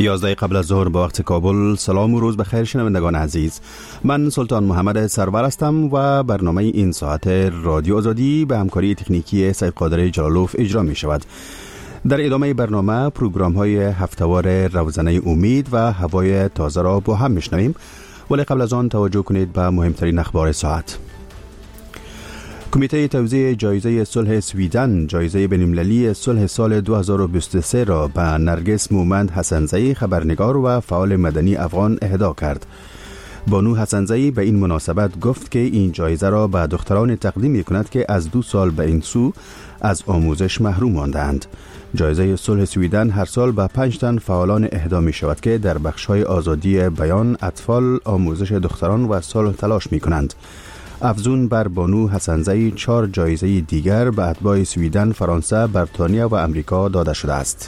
11 قبل از ظهر به وقت کابل. سلام و روز بخیر شنوندگان عزیز. من سلطان محمد سرور هستم و برنامه این ساعت رادیو آزادی به همکاری تکنیکی سید قادر جلالوف اجرا می شود. در ادامه برنامه پروگرام های هفتهوار روزنه امید و هوای تازه را با هم میشنویم، ولی قبل از آن توجه کنید به مهمترین اخبار ساعت. کمیته توزیع جایزه صلح سویدن جایزه بین‌المللی صلح سال 2023 را به نرگس مومند حسن‌زئی خبرنگار و فعال مدنی افغان اهدا کرد. بانو حسن‌زئی به این مناسبت گفت که این جایزه را به دختران تقدیم می‌کند که از 2 سال به این سو از آموزش محروم ماندند. جایزه صلح سویدن هر سال به 5 تن فعالان اهدا می شود که در بخش‌های آزادی بیان، اطفال، آموزش دختران و صلح تلاش می‌کنند. افزون بر بانو حسن‌زئی 4 جایزه دیگر به اتباع سویدن، فرانسه، بریتانیا و امریکا داده شده است.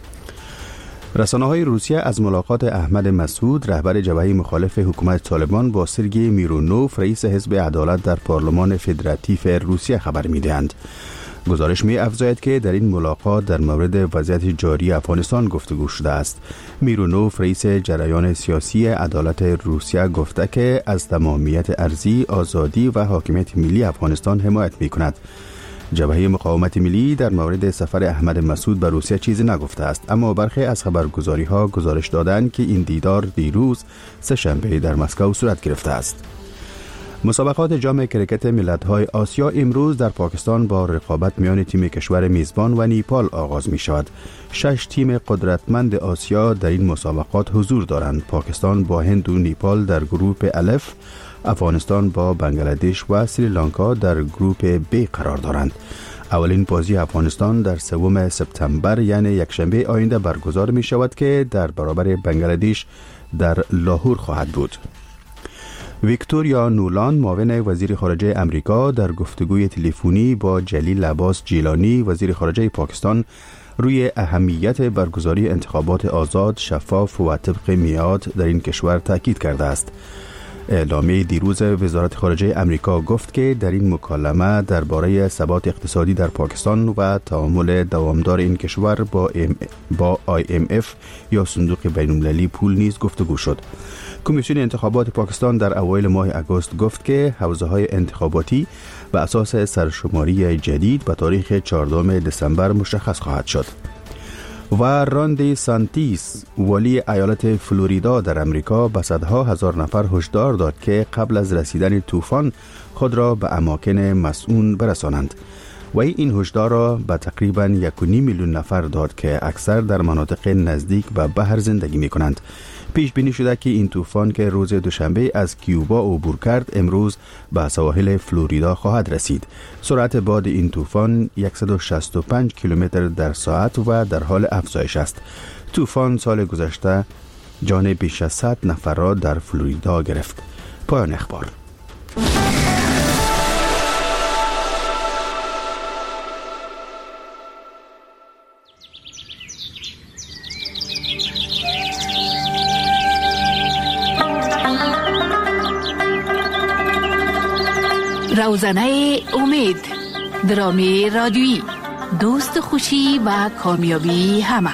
رسانه‌های روسیه از ملاقات احمد مسعود رهبر جبهه مخالف حکومت طالبان با سرگئی میرونوف رئیس حزب عدالت در پارلمان فدراتیو روسیه خبر می‌دهند. گزارش می‌افزاید که در این ملاقات در مورد وضعیت جاری افغانستان گفتگو شده است. میرونوف رئیس جریان سیاسی عدالت روسیه گفته که از تمامیت ارضی، آزادی و حاکمیت ملی افغانستان حمایت می‌کند. جبهه مقاومت ملی در مورد سفر احمد مسعود به روسیه چیزی نگفته است، اما برخی از خبرگزاری‌ها گزارش دادند که این دیدار دیروز سه‌شنبه در مسکو صورت گرفته است. مسابقات جام کرکت ملت‌های آسیا امروز در پاکستان با رقابت میان تیم کشور میزبان و نیپال آغاز می شود. 6 تیم قدرتمند آسیا در این مسابقات حضور دارند. پاکستان با هند و نیپال در گروه الف، افغانستان با بنگلادش و سریلانکا در گروه B قرار دارند. اولین بازی افغانستان در 3 سپتامبر یعنی یکشنبه آینده برگزار می شود که در برابر بنگلادش در لاهور خواهد بود. ویکتوریا نولان معاون وزیر خارجه امریکا در گفتگوی تلفنی با جلیل عباس جیلانی وزیر خارجه پاکستان روی اهمیت برگزاری انتخابات آزاد، شفاف و طبق میعاد در این کشور تاکید کرده است. اعلامیه دیروز وزارت خارجه امریکا گفت که در این مکالمه درباره ثبات اقتصادی در پاکستان و تعامل دوامدار این کشور با IMF یا صندوق بین‌المللی پول نیز گفتگو شد. کمیسیون انتخابات پاکستان در اوایل ماه اگست گفت که حوزه‌های انتخاباتی به اساس سرشماری جدید به تاریخ 14 دسامبر مشخص خواهد شد. و راندی سانتیس ولی ایالت فلوریدا در امریکا به صدها هزار نفر هشدار داد که قبل از رسیدن طوفان خود را به اماکن مسئول برسانند. و این هشدار را به تقریباً 1.5 میلیون نفر داد که اکثر در مناطق نزدیک به بحر زندگی می کنند. پیش بینی شده که این طوفان که روز دوشنبه از کیوبا عبور کرد امروز به سواحل فلوریدا خواهد رسید. سرعت باد این طوفان 165 کیلومتر در ساعت و در حال افزایش است. طوفان سال گذشته جان بیش از 100 نفر را در فلوریدا گرفت. پایان اخبار. روزنه امید، درامی رادیویی، دوست خوشی و کامیابی همه.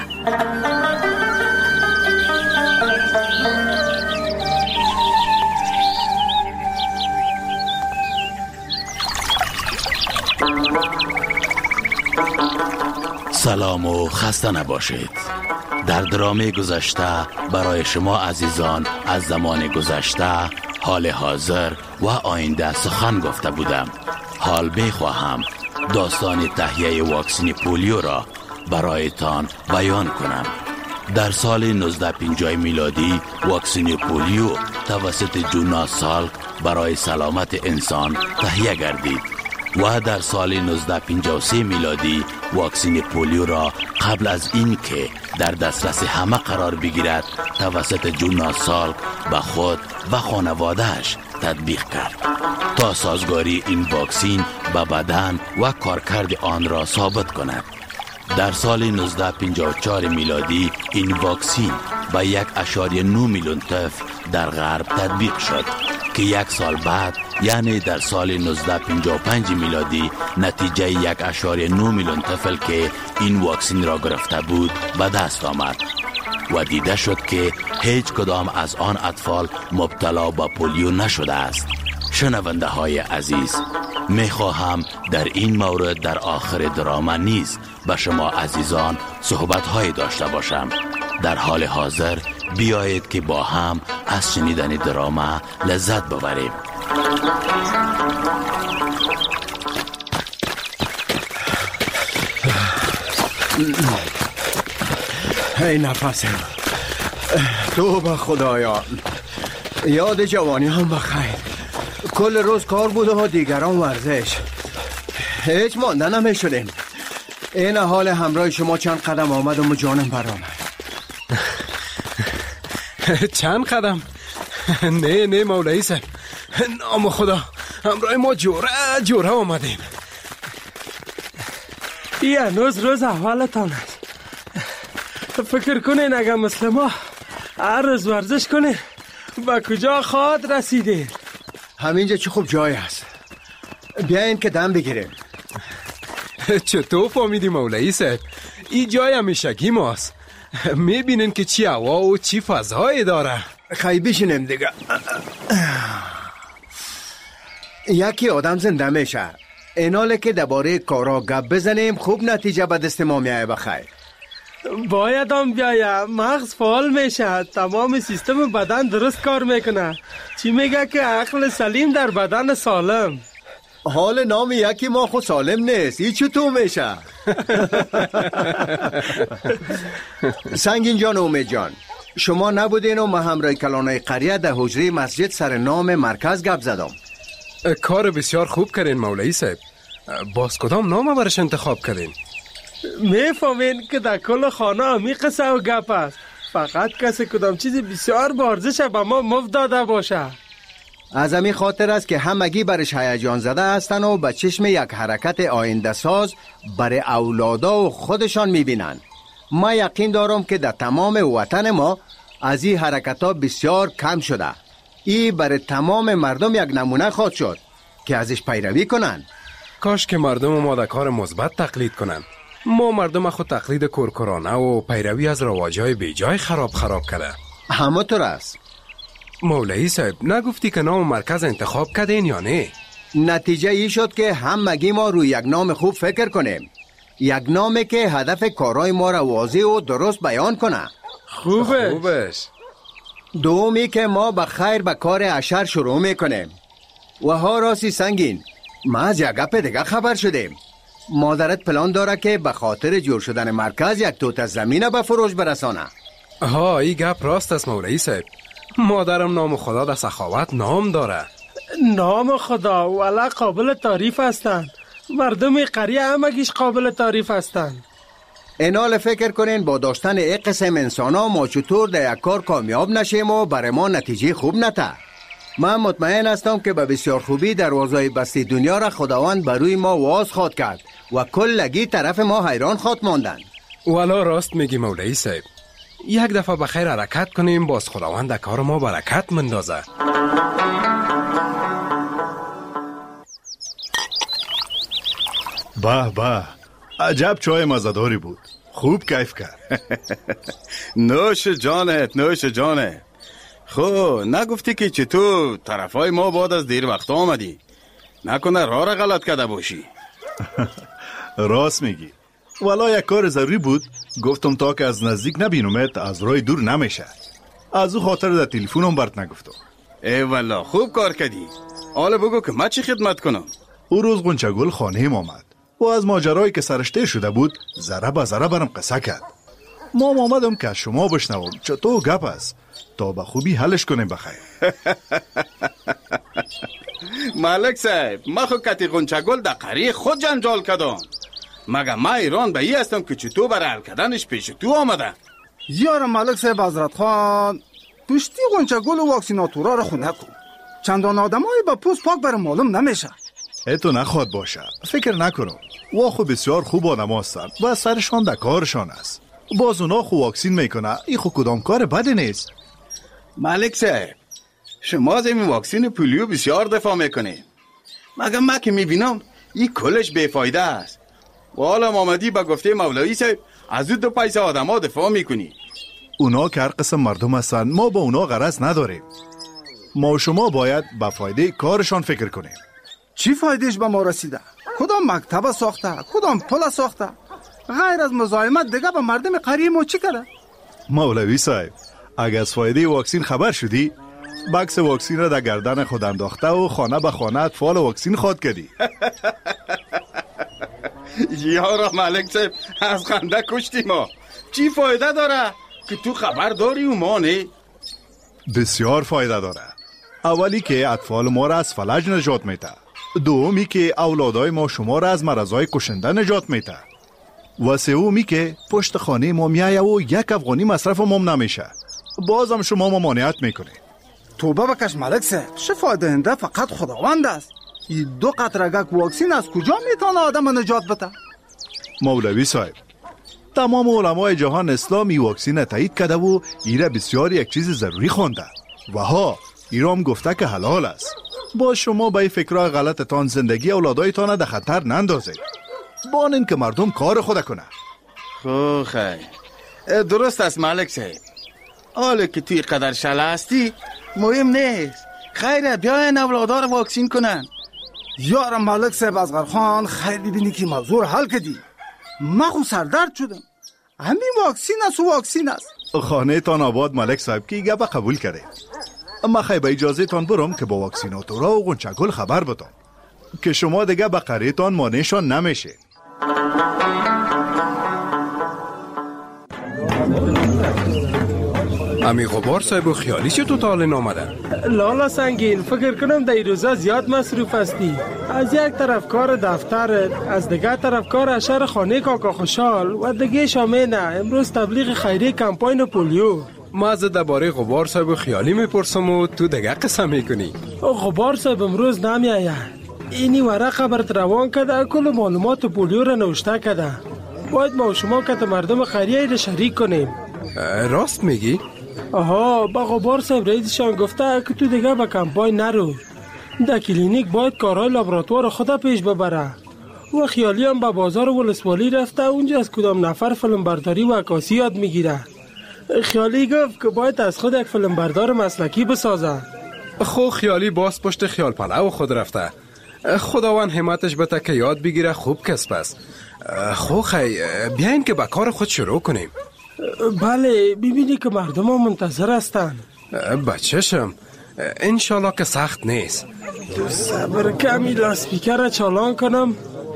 سلام و خسته نباشید. در درام گذشته برای شما عزیزان از زمان گذشته، حال حاضر و آینده سخن گفته بودم. حال بخواهم داستان تهیه واکسن پولیو را برایتان بیان کنم. در سال 1950 میلادی واکسن پولیو توسط جوناس سالک برای سلامت انسان تهیه گردید و در سال 1953 میلادی واکسن پولیو را قبل از این که در دسترس همه قرار بگیرد توسط جوناس سالک به خود و خانوادهش تطبیق کرد تا سازگاری این واکسن به بدن و کارکرد آن را ثابت کند. در سال 1954 میلادی این واکسن به 1.9 میلیون طفل در غرب تطبیق شد که 1 سال بعد یعنی در سال 1955 میلادی نتیجه 1.9 میلیون طفل که این واکسن را گرفته بود به دست آمد. و دیده شد که هیچ کدام از آن اطفال مبتلا به پولیو نشده است. شنونده های عزیز، می خواهم در این مورد در آخر دراما نیز به شما عزیزان صحبت های داشته باشم. در حال حاضر بیایید که با هم از شنیدن دراما لذت ببریم. ای نفسم، تو به خدایان، یاد جوانی هم بخیر. کل روز کار بود و دیگران ورزش، هیچ مانده نمی شدیم. این حال همراه شما چند قدم آمدم و جانم برآمد. چند قدم؟ نه مولوی صاحب، نام خدا، همراه ما جوره آمدیم. این هنوز روز اولتان است. فکر کنین اگر مثل ما هر روز ورزش کنین به کجا خواهد رسیدین؟ همینجا چه خوب جای است، بیاین که دم بگیریم. چطور فهمیدی مولوی صاحب؟ این جای همیشگی ماست. میبینین که چی هوا و چی فضایی داره. خیلی بشینیم دیگه. یکی آدم زنده میشه. ایناله که درباره کارا گپ بزنیم خوب نتیجه به دست ما میایه. بخیر باید هم بیایه، مغز فعال میشه، تمام سیستم بدن درست کار میکنه. چی میگه که عقل سلیم در بدن سالم. حال نام یکی ما خود سالم نیست، این چطور میشه؟ سنگین جان و امید جان، شما نبودین و ما همراه کلانای قریه در حجره مسجد سر نام مرکز گپ زدم. کار بسیار خوب کردین مولوی صاحب. باز کدام نام برش انتخاب کردین؟ میفهمین که در کل خانه همی قصه و گپ است. فقط کسی کدام چیزی بسیار با ارزش به ما مفت داده باشه. از همین خاطر است که همگی برش هیجان زده هستن و به چشم یک حرکت آینده ساز برای اولادا و خودشان میبینن. ما یقین دارم که در تمام وطن ما از این حرکت ها بسیار کم شده. این برای تمام مردم یک نمونه خواهد شد که ازش پیروی کنن. کاش که مردم ما در کار مثبت تقلید کنن. ما مردم خود تقلید کورکورانه و پیروی از رواجهای بیجای خراب کرده. همونطور است. مولوی صاحب، نگفتی که نام مرکز انتخاب کردین یا نه؟ نتیجه ای شد که همگی ما روی یک نام خوب فکر کنیم. یک نامی که هدف کارهای ما را واضح و درست بیان کنه. خوبش. دومی که ما به خیر به کار اشر شروع میکنیم. و ها راستی سنگین، ما از یک گپ دیگه خبر شدیم. مادرت پلان داره که به خاطر جور شدن مرکز یک توت زمینه به فروش برسانه. ها، این گپ راست است مولوی صاحب. مادرم نام خدا در سخاوت نام داره. نام خدا والا قابل تعریف هستن. مردم قریه همگیش قابل تعریف هستن. اینال فکر کنین با داشتن یک قسم انسان ها ما چطور در یک کار کامیاب نشیم و برای ما نتیجه خوب نته. من مطمئن هستم که به بسیار خوبی دروازهای بستی دنیا را خداوند بروی ما واز خواد کرد و کلگی طرف ما حیران خواد ماندن. والا راست میگی مولوی صاحب. یک دفعه بخیر حرکت کنیم، باز خداوند در کار ما برکت مندازه. به عجب چای مزداری بود، خوب کیف کرد. نوش جانت. خب نگفتی که چطور طرفای ما بعد از دیر وقت آمدی؟ نکنه راه را غلط کرده باشی؟ راست میگی، والا یک کار ضروری بود، گفتم تا که از نزدیک نبینمت از راه دور نمیشه. از او خاطر در تلفنم برات نگفتم. ای والا خوب کار کردی. حالا بگو که من چی خدمت کنم؟ او روز غنچگل خانه آمد و از ماجرایی که سرشته شده بود ذره به ذره برم قصه کرد. ما آمدم که از شما بشنوم چطور گپ است تا به خوبی حلش کنیم. بخیر. ملک صاحب، ما خود کتی غنچگل در قریه خود جنجال کردم. مگه ما ایران به ای هستم که چطور برای حل کردنش پیش تو آمده؟ یار ملک صاحب حضرت خان، پشتی غنچگل و واکسیناتورا را خونه کن. چندان آدمای با پوست پاک برای معلوم نمیشه. تو نخواد باشه، فکر نکنم. واخو بسیار خوب آدم هستن و سرشان در کارشان است. باز اونا خو واکسین میکنه، این خو کدام کار بدی نیست. ملک صاحب، شما از این واکسین پولیو بسیار دفاع میکنه. مگه من که میبینم این کلش بیفایده است. و حالا آمدی با گفته مولوی صاحب از دو پیسه آدم ها دفاع میکنی. اونا که هر قسم مردم هستن، ما با اونا غرض نداریم. ما و شما باید به فایده کارشان فکر کنیم. چی فایدهش به ما رسیده؟ کدام مکتب ساخته؟ کدام پل ساخته؟ غیر از مزاحمت دیگه به مردم قریه ما چی کرده؟ مولوی صاحب، اگر از فایده واکسین خبر شدی، بکس واکسین را در گردن خود انداخته و خانه به خانه اطفال واکسین خواد کردی. یارا ملک صاحب، از خنده کشتی ما. چی فایده داره که تو خبر داری و ما نه؟ بسیار فایده داره. اولی که اطفال ما را از فلج نجات میده. دومی که اولادای ما شما را از مرضای کشنده نجات میده. و سومی که پشت خانه ما میایه و یک افغانی مصرف ما نمیشه. بازم شما ممانعت میکنه. توبه بکش ملک صاحب، شفا دهنده فقط خداوند است. این 2 قطره گک واکسین از کجا میتونه آدم نجات بده؟ مولوی صاحب، تمام علمای جهان اسلامی واکسین تایید کرده و ایره بسیار یک چیز ضروری خونده و ها ایرام گفته که حلال است. با شما به فکرهای غلطتان زندگی اولادایتان در خطر نندازید. بانین که مردم کار خود کنه. خو خیر، درست است ملک صاحب. حالا که توی قدر شله هستی مهم نیست. خیره بیاین اولادا رو واکسین کنن. یارم ملک صاحب اصغر خان، خیلی بینی که موضوع حل کردی. من خود سردرد شدم. همین واکسین است و واکسین است. خانه تان آباد ملک صاحب که گپ قبول کرده. اما خیلی به اجازه تان برم که با واکسیناتورا و غنچگل خبر بدم که شما دیگه به قریه تان مانعشان نمیشه. امی غبار صاحب و خیالی چه تو تاله نامدن؟ لالا سنگین، فکر کنم در این روزا زیاد مصروف هستی. از یک طرف کار دفترت، از دیگه طرف کار اشر خانه کاکا خوشحال و دیگه شامینه امروز تبلیغ خیری کمپاین پولیو. ما از درباره غبار صاحب و خیالی میپرسم و تو دیگه قسم میکنی. غبار صاحب امروز نمیآید. اینی ورقه برات روان کرده، کل معلومات پولیو را نوشته کرده. باید ما و شما که مردم خیریه را شریک کنیم. راست میگی؟ آها، با غبار صاحب رئیسشان گفته که تو دیگه به کمپاین نرو. در کلینیک باید کارهای لابراتوار خدا پیش ببره. و خیالی هم به بازار ولسوالی رفته، اونجا از کدام نفر فیلم برداری و عکاسی یاد میگیره. خیالی گفت که باید از خود یک فیلم بردار مسلکی بسازه. خو خیالی باز پشت خیال پلو خود رفته. خداوند همتش بده که یاد بگیره، خوب کسب است. خو خی بیاین که به کار خود شروع کنیم. بله، ببینی که مردم ها منتظر هستن. بچه‌شم، انشالله که سخت نیست. تو صبر کمی لاسپیکر را چالان کنم.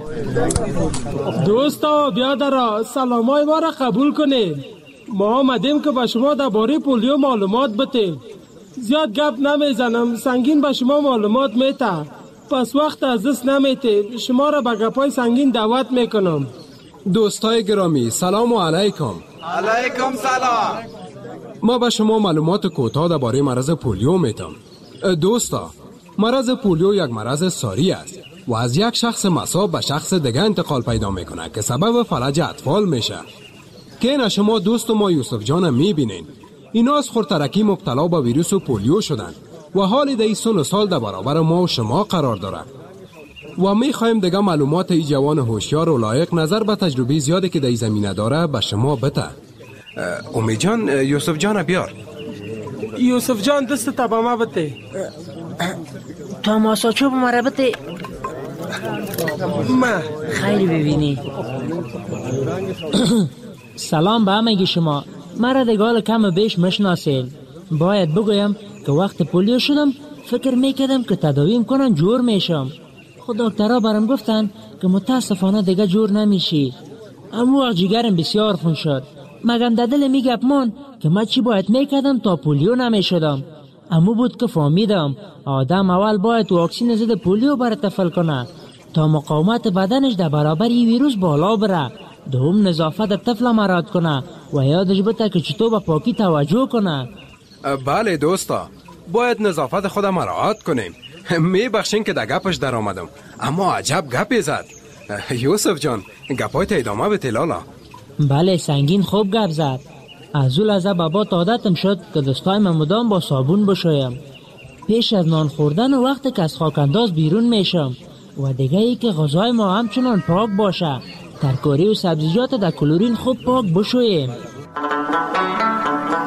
دوستا بیا درا سلامای ما را قبول کنید. ما آمدیم که به شما درباره پولیو معلومات بتیم. زیاد گپ نمیزنم، سنگین به شما معلومات میته. پس وقت از دست نمیته، شما را به گپای سنگین دعوت میکنم. دوستای گرامی، سلام علیکم. علیکم سلام. ما به شما معلومات کوتاه درباره مرض پولیو میتم. دوستا، مرض پولیو یک مرض ساری است و از یک شخص مصاب به شخص دیگه انتقال پیدا میکنه که سبب فلج اطفال میشه. که اینا شما دوست ما یوسف جان میبینین. اینا از خورترکی مبتلا به ویروس پولیو شدن و حال در سن و سال در برابر ما و شما قرار داره. و میخوایم دیگه معلومات ای جوان هوشیار و لایق نظر به تجربه زیادی که در زمینه داره به شما بده. امید جان، یوسف جان بیار. یوسف جان دست تبامه بده. تماساچو بماره بده. ما خیلی ببینی. سلام به همگی شما. مرا دیگه کم بیش مشناسید. باید بگویم که وقت پولیو شدم فکر میکردم که تداویم کنن جور میشم. خود دکترها برام گفتن که متاسفانه دیگه جور نمیشی. اما وقت جگرم بسیار خون شد. مگم در دل میگپ من که من چی باید میکردم تا پولیو نمیشدم. اما بود که فهمیدم آدم اول باید واکسین ضد پولیو برای طفل کنه تا مقاومت بدنش در برابر این ویروس بالا بره. دوم نظافت طفل مراعات کنه و یادش بده که چطور به پاکی توجه کنه. بله دوستا، باید نظافت خود مراعات کنیم. میبخشین که در گپش در آمدم، اما عجب گپی زد. یوسف جان، گپایت ادامه بده لالا. بله سنگین خوب گپ زد. از اون لحظه به باد عادتم شد که دستای من مدام با صابون بشویم. پیش از نان خوردن و وقتی که از خاکانداز بیرون میشم و دیگه ای که غذای ما همچنان پاک باشه. ترکاری و سبزیجات در کلورین خوب پاک بشویم.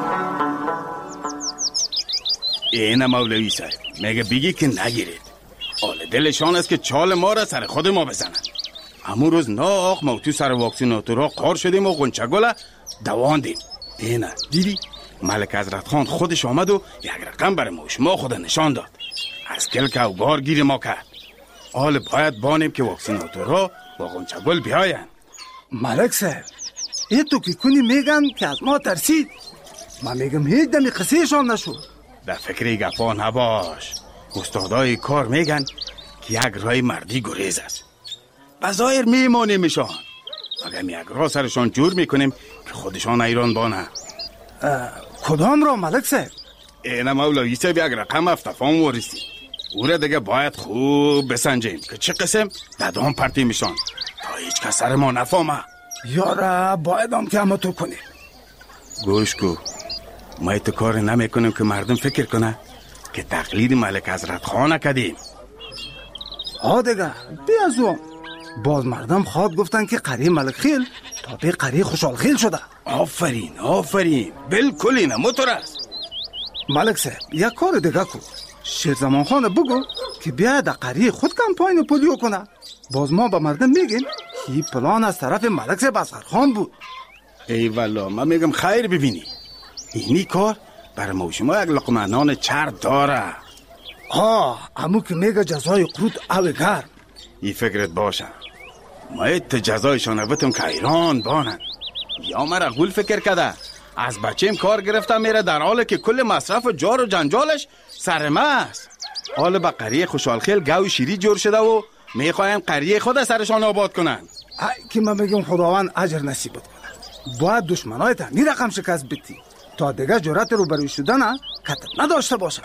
این مولوی صاحب میگه بگی که نگیرید. حال دلشان است که چال ما را سر خود ما بزنن. همون روز ناخ ما تو سر واکسیناتورها قار شدیم و غنچه گل دواندیم. اینه دیدی ملک حضرت خان خودش آمد و یک رقم برای ما شما خود نشان داد. از کلک و گار گیر ما کرد. حال باید بانیم که واکسیناتورها با غنچه گل بیاین. ملک صاحب این تو که کنی میگن که از ما ترسید. من میگم هیچ دمی قصهشان نشد. در فکر گپا نباش. استادای کار میگن که یک رای مردی گریز است. بظاهر میمانیمشان اگر یک راه سرشان جور میکنیم که خودشان ایران بانه. کدام را ملک صاحب؟ این مولوی صاحب یک رقم افتفان وارستی. او را دیگه باید خوب بسنجیم که چه قسم ددام پرتی میشان تا هیچ کس سر ما نفهمه. یاره باید هم که همه تو کنیم. گوش کو ما ایتو کار نمیکنیم که مردم فکر کنه که تقلید ملک حضرت خان کردیم. دیگه بیازو باز مردم خواد گفتن که قری ملک خیل تا به قری خوشحال خیل شده. آفرین بالکل اینه موتور است. ملک صاحب یک کار دیگه کو. شیرزمان خان بگو که بیاید در قری خود کمپاین پولیو کنه. باز ما به مردم میگیم این پلان از طرف ملک صاحب اصغر خان بود. ای والا من میگم خیر ببینی اینی کار برای ما شما یک لقمه نان چرب داره. امو که میگه جزای قرود او گرم. این فکرت باشه ما ایت جزایشان بتم که ایران بانن. یا مرا غول فکر کده از بچیم کار گرفتم میره در حالی که کل مصرف و جار و جنجالش سرمه است. حال با قریه خوشحال خیل گوی شیری جور شده و میخواین قریه خود سرشان آباد کنن. که من میگم خداوند اجر نصیبت کنه. باید دشمنای تنی رقم شکست بدی تا دیگه جرأت رو برای شدن کتب نداشته باشه.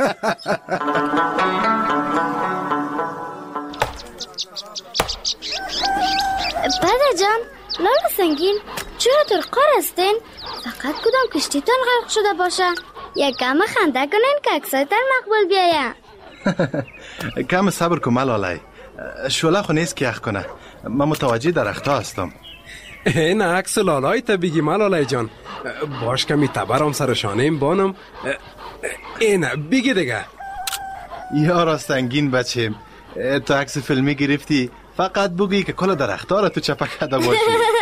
پدر جان لالا سنگین چرا در قار هستین؟ فقط کدام کشتیتان غرق شده باشه یک کم خنده کنین که اکسایتر مقبول بیایم. کم صبر کن ملالای شوله خو نیست که یخ کنه. من متوجه درختا هستم. این عکس لالای تا بگی ملالای جان باش کمی تبرم سرشانه این بانم. این بگی دیگه. یارا سنگین بچیم تو عکس فیلمی گرفتی فقط بگی که کل درختا را تو چپکده باشی.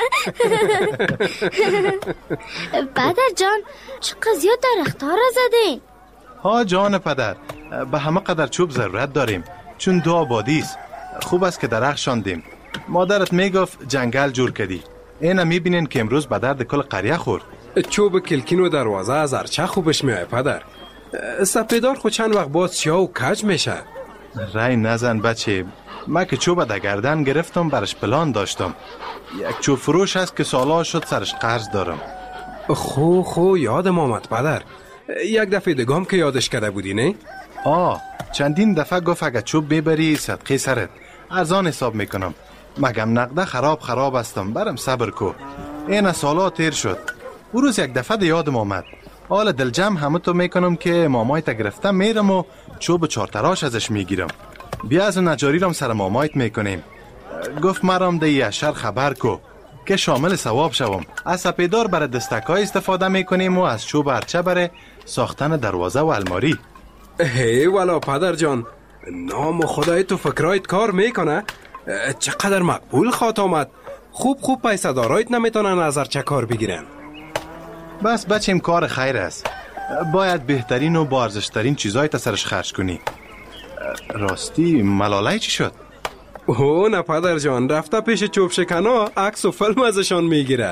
پدر جان چقدر زیاد درختا را زدین؟ جان پدر به همه قدر چوب ضرورت داریم چون دو آبادی است. خوب است که درخت شاندیم. مادرت میگفت جنگل جور کردی. اینا میبینین که امروز به درد کل قریه خورد. چوب کلکین و دروازه از ارچه خوبش میای پدر. سپیدار خود چند وقت باز سیاه و کج میشه. رای نزن بچه. من که چوب در گردن گرفتم برش پلان داشتم. یک چوب فروش هست که سالا شد سرش قرض دارم. خو یادم آمد پدر. یک دفعه دگام که یادش کرده بودی نه؟ چندین دفعه گفت اگه چوب میبری صدقه سرت ارزان حساب میکنم. مگم نقده خراب هستم برم صبر کو. این سالا تیر شد. او روز یک دفعه یادم آمد. حال دلجم همه تو میکنم که مامایت گرفتم میرم و چوب چارتراش ازش میگیرم. بیا از نجاری رم سر مامایت میکنیم. گفت مرام ده اشر خبر کو که شامل ثواب شوم. از سپیدار برای دستکای استفاده میکنیم و از چوب ارچه برای ساختن دروازه و الماری. والا پدر جان نام خدای تو فکرایت کار میکنه. چقدر مقبول خواهد آمد. خوب پیسه دارایت نمیتونن از ارچه کار بگیرن. بس بچیم کار خیر است. باید بهترین و با ارزشترین چیزای تا سرش خرج کنی. راستی ملالای چی شد؟ نه پدر جان رفته پیش چوب شکنا عکس و فیلم ازشان میگیره.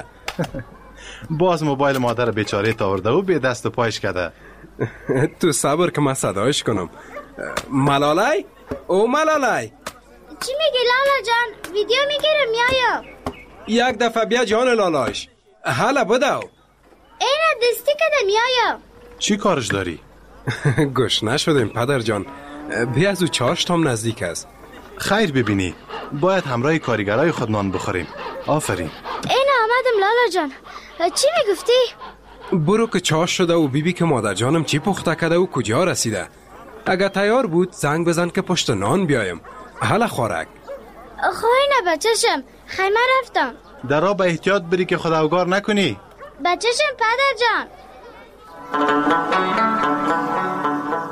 باز موبایل مادر بیچاره تاورده و به دست و پایش کرده. تو صبر که من صدایش کنم. ملالای؟ ملالای چی میگی لالا جان؟ ویدیو میگیرم میایم. یک دفعه بیا جان لالایش. حالا بدو. اینه دستی کده میایم. چی کارش داری؟ گوش نشدیم پدر جان. بیا از او چاشتم نزدیک است. خیر ببینی باید همراه کارگرای خود نان بخوریم. آفرین. اینه آمدم لالا جان. چی میگفتی؟ برو که چاش شده و بیبی که مادر جانم چی پخته کرده و کجا رسیده. اگه تیار بود زنگ بزن که پشت نان بیایم. حالا خورک. نه بچشم خیمه رفتم. درا به احتیاط بری که خداوگار نکنی. بچشم پدر جان.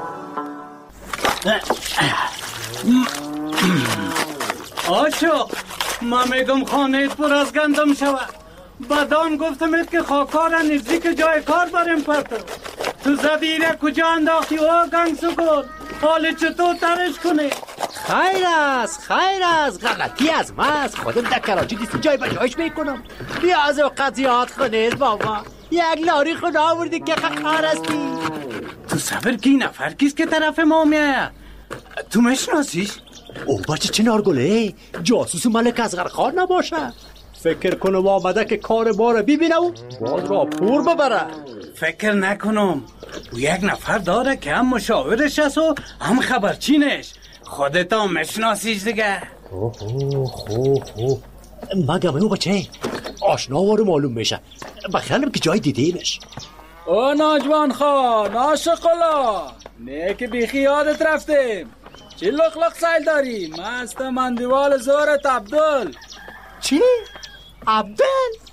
آشو من میگم خانه پر از گندم شود. بدان گفتمت که خاکار نزدیک جای کار بریم پرتو. تو زدیره کجا انداختی و گنگ سگل؟ حال چطور ترش کنی؟ خیر است غلطی از من است. خودم در کراچی دیسی جای بجایش میکنم. بیا از اوقات یاد کنید بابا. یک لاری خود آوردی که خار هستی. تو صبر کی نفر کیست که طرف ما میایه؟ تو مشناسیش؟ او بچه چنارگله جاسوس ملک اصغر خان نباشه؟ فکر کنم آمده که کار ما رو ببینه و باز را پور ببره. فکر نکنم. او یک نفر داره که هم مشاورش است و هم خبرچینش. خودت هم مشناسیش دیگه. خوب مگم او بچه آشنا وارو معلوم میشه. بخیالم که جای دیدیمش. او ناجوان خان آشقلا نه که بیخی یادت رفتیم. چی لخ سایل داری؟ مست مندیوال زورت عبدال. چی؟ عبدال؟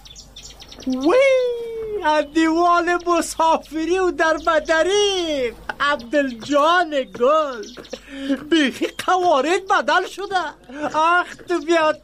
وی مندیوال مسافری و در بدری عبدال جان گل بیخی قوارد بدل شده. آخ تو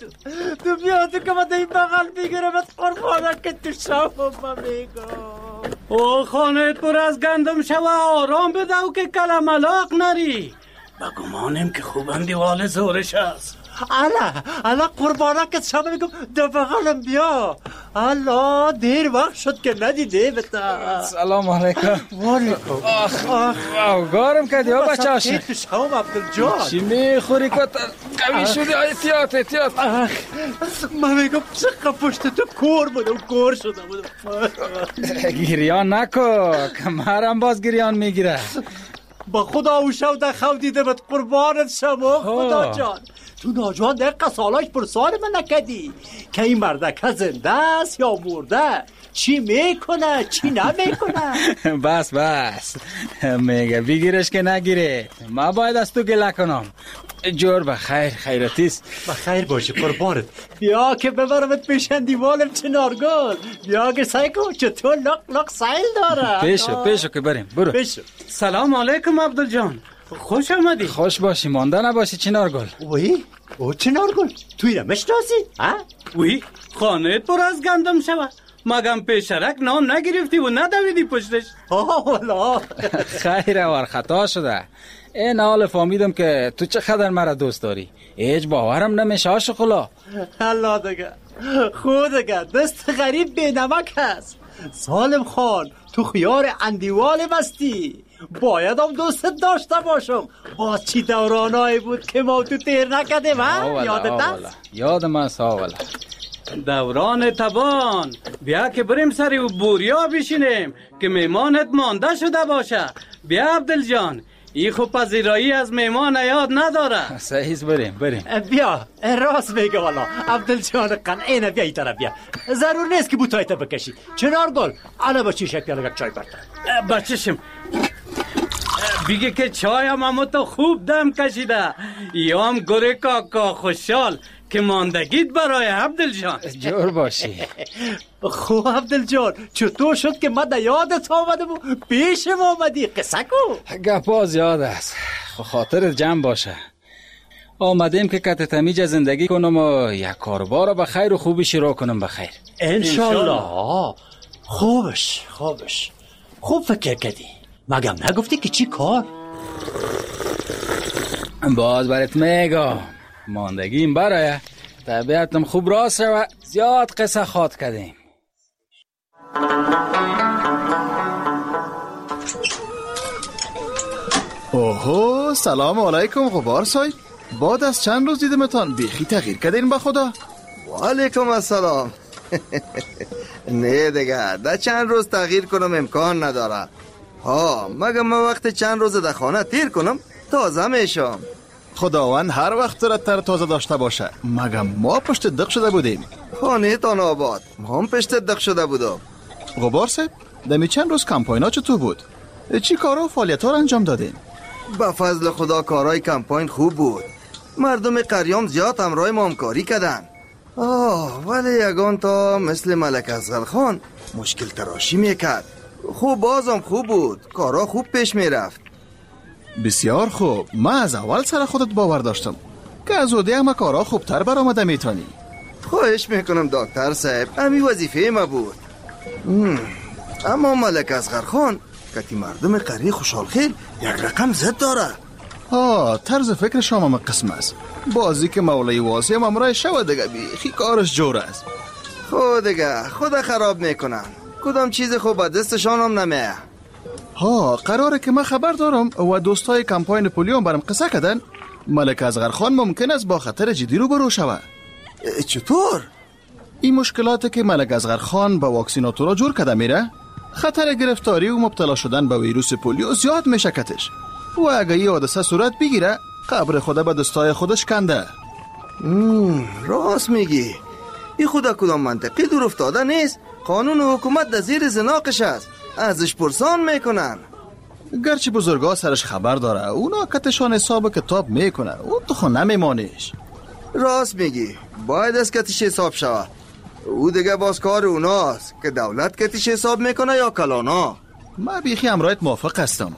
بیا تو که من این بغل میگیرم از قربانه که تو شما میگم. او خانه پر از گندم شوه آرام بدو که کلملاق نری. بگمانم که خوبم دیوال زورش است. الا قربانه که شما میگم دو بغلم بیا. الا دیر وقت شد که ندیده بتا. سلام علیکم. وعلیکم. آخ گارم کردی ها بچه هاشی. شما عبدالجان چی میخوری کتر قوی شدی؟ احتیاط. من میگم چقدر پشت تو کور بودم کور شده بودم. گریان نکن کمرم باز گریان میگیره. با خدا او شو در خو دیده بد قربانت شما خدا جان. تو ناجوان دقیقه سالاش پر سال من نکدی که این مردکه زنده است یا مرده؟ چی میکنه چی نمیکنه؟ بس میگه بگیرش که نگیره. ما باید از تو گله کنم. جور بخیر خیرتیست. بخیر باشه قربانت. بیا که ببرمت پیشن دیوالم چنارگل. بیا که سعی کن چطور لق سایل داره. پیشو که بریم برو. پیشو. سلام علیکم عبدالجان. خوش آمدی. خوش باشی مانده نباشی چنارگل. وی او چنارگل توی را مشناسی؟ وی خانه پر از گندم شود. مگم پیشرک نام نگرفتی و ندویدی پشتش؟ والا خیره ور خطا شده. این حال فهمیدم که تو چقدر مرا دوست داری. هیچ باورم نمیشه عاشقلا. الله دیگه خود دیگه دست غریب بی نمک هست. سالم خان تو خیار اندیوال بستی. باید هم دوستت داشته باشم. باز چی دورانایی بود که ما تو تیر نکدیم یادت هست؟ یادم هست آولا. دوران تبان. بیا که بریم سری و بوریا بشینیم که میمانت مانده شده باشه. بیا عبدال جان ای خوب پذیرایی از میمان یاد نداره. صحیح بریم. بیا راست میگه والا عبدال جان قنعه بیا ای طرف بیا. ضرور نیست که بوتایت بکشی. چنارگل انا با چی شکل یک چای برتر بچشم. بگه که چای هم تو خوب دم کشیده. یا هم گره کاکا خوشحال که ماندگیت برای عبدال جان. جور باشی. خوب عبدال جان چطور شد که من یادت آمدم و پیشم آمدی؟ قصه کو. گپا زیاد است. خاطرت جمع باشه. آمدیم که کت تمیج زندگی کنم و یک کاربار به خیر و خوبی شروع کنم بخیر. انشالله. خوبش خوب فکر کردی. مگم نگفتی که چی کار؟ باز برات میگم ماندگیم برای طبیعتم خوب راست رو زیاد قصه خاط کردیم. اوهو سلام علیکم غبار صاحب. بعد از چند روز دیدمتان بیخی تغییر کردین به خدا. و علیکم السلام. نه دیگه در چند روز تغییر کنم امکان نداره. مگه من وقت چند روز در خانه تیر کنم تازه میشم. خداوند هر وقت را تر تازه داشته باشه. مگه ما پشت دق شده بودیم. خانه تان آباد ما هم پشت دق شده بودم. غبار صاحب دمی چند روز کمپاینا چطور بود؟ چی کارا و فعالیت ها را انجام دادین؟ به فضل خدا کارهای کمپاین خوب بود. مردم قریام زیاد همراه ما همکاری کردن. ولی یگان تا مثل ملک اصغر خان مشکل تراشی میکرد. خوب بازم خوب بود. کارا خوب پیش میرفت. بسیار خوب. من از اول سر خودت باور داشتم که از عهده همه کارا خوبتر برآمده میتونی. خواهش میکنم دکتر صاحب، همین وظیفه ما بود. اما ملک اصغر خان که مردم قریه خوشحالخیل یک رقم زد داره. طرز فکر شما من قسم است. بازی که مولای واسی هم امرای شود دیگه، بیخی کارش جور است. خود دیگه خود خراب میکنن، کدام چیز خوب به دستشان هم نمیه. قراره که من خبر دارم و دوستای کمپاین پولیو برام قصه کردن ملک اصغر خان ممکن است با خطر جدی رو برو شود. چطور؟ این مشکلاتی که ملک اصغر خان با واکسیناتورا جور کرده میره، خطر گرفتاری و مبتلا شدن به ویروس پولیو زیاد میشه کتش. و اگه این حادثه صورت بگیره قبر خدا به دستای خودش کنده. راست میگی. این خدا کدام منطقی دور افتاده نیست. قانون و حکومت در زیر زناقش است، ازش پرسان میکنن. گرچه بزرگا سرش خبر داره، اونا کتشان حساب کتاب میکنه، اون تو خود نمیمانیش. راست میگی، باید از کتش حساب شود. او دیگه باز کار اوناست که دولت کتش حساب میکنه یا کلانا. من بیخی همراهت موافق هستم.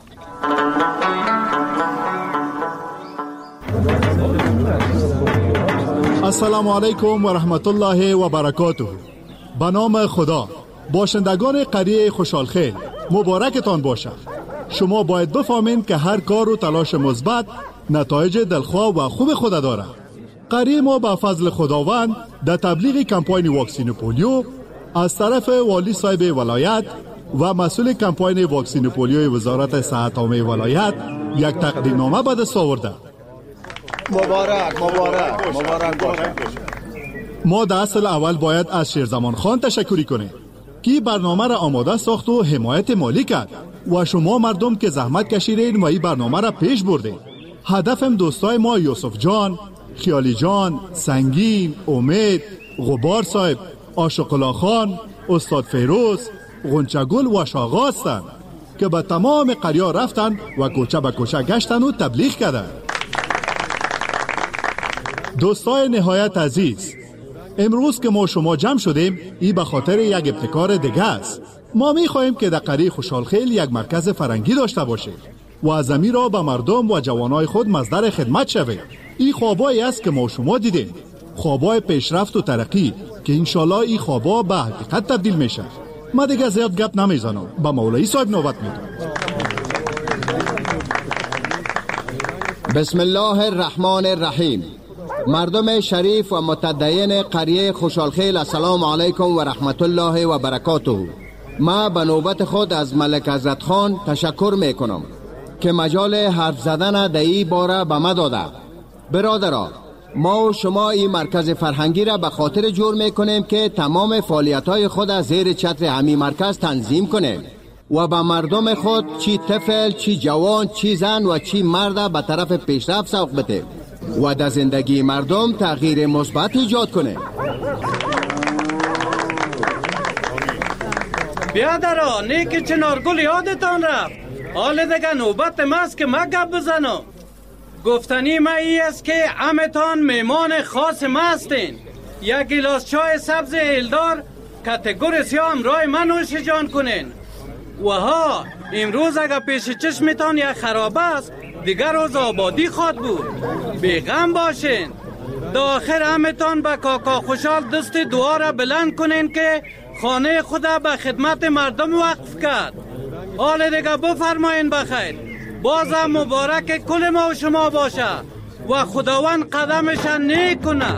السلام علیکم و رحمت الله و برکاته. به نام خدا. باشندگان قریه خوشحالخیل، مبارکتان باشد. شما باید بفهمین که هر کار و تلاش مثبت نتایج دلخواه و خوب خود داره. قریه ما به فضل خداوند در تبلیغ کمپاین واکسین پولیو از طرف والی صاحب ولایت و مسئول کمپاین واکسین پولیو وزارت صحت عامه ولایت یک تقدیرنامه به دست آورده. مبارک باشه. ما در اصل اول باید از شیرزمان خان تشکری کنیم که برنامه را آماده ساخت و حمایت مالی کرد و شما مردم که زحمت کشیدین و این برنامه را پیش بردین. هدفم دوستای ما یوسف جان، خیالی جان، سنگین، امید، غبار صاحب، عاشق خان، استاد فیروز، غنچگل و شاغا هستند که به تمام قریه رفتن و کوچه به کوچه گشتن و تبلیغ کردن. دوستای نهایت عزیز، امروز که ما شما جمع شدیم این به خاطر یک ابتکار دیگه است. ما می‌خواهیم که در قریه خوشحالخیل یک مرکز فرهنگی داشته باشیم و از امیر را به مردم و جوانای خود مصدر خدمت شویم. این خوابایی است که ما شما دیدیم، خوابای پیشرفت و ترقی که انشالله این خوابا به حقیقت تبدیل میشه. ما دیگه زیاد گپ نمیزنم، با مولوی صاحب نوبت میدم. بسم الله الرحمن الرحیم. مردم شریف و متدین قریه خوشحالخیل، السلام علیکم و رحمت الله و برکاته. ما به نوبت خود از ملک حضرت خان تشکر میکنم که مجال حرف زدن در این باره به ما داده. برادران، ما و شما این مرکز فرهنگی را به خاطر جور میکنیم که تمام فعالیت‌های خود از زیر چتر همین مرکز تنظیم کنیم و به مردم خود چی طفل، چی جوان، چی زن و چی مرد به طرف پیشرفت سوق بده و در زندگی مردم تغییر مثبت ایجاد کنه. بیادرا، نیک چنارگل یادتان رفت. حال دیگه نوبت ماست که ما گپ بزنم. گفتنی ما ای است که عمتان میمان خاص ما هستین. یک گلاس چای سبز ایلدار کتگور سیاه همراه من نوش جان کنین. و ها، امروز اگر پیش چشمتان یک خرابه است، دیگر روز آبادی خواد بود. بیغم باشین. در آخر همتان به کاکا خوشحال دست دعا را بلند کنین که خانه خدا به خدمت مردم وقف کرد. حال دیگه بفرماین بخیر. بازم مبارک کل ما و شما باشه و خداوند قدمشان نیک کنه.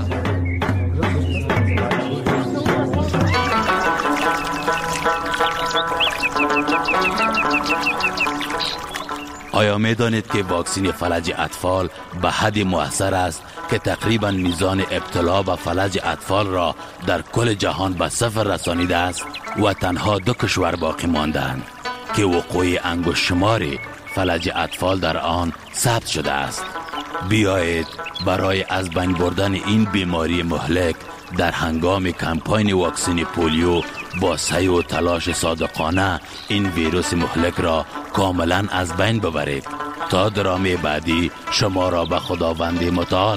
آیا می دانید که واکسین فلج اطفال به حد مؤثر است که تقریبا میزان ابتلا به فلج اطفال را در کل جهان به صفر رسانیده است و تنها 2 کشور باقی ماندند که وقوع انگشت شمار فلج اطفال در آن ثبت شده است. بیایید برای از بین بردن این بیماری مهلک در هنگام کمپاین واکسین پولیو با سعی و تلاش صادقانه این ویروس مهلک را کاملا از بین ببرید تا درامه بعدی شما را به خداوند متعال